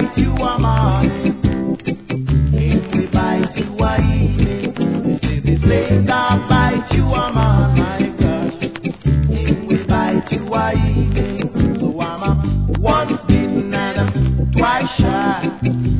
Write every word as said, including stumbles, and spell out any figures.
bite you a morning, if we bite you a evening. They say the snake a bite you a man, my gosh, if we bite you a evening. So I'm a once bitten and I'm twice shy.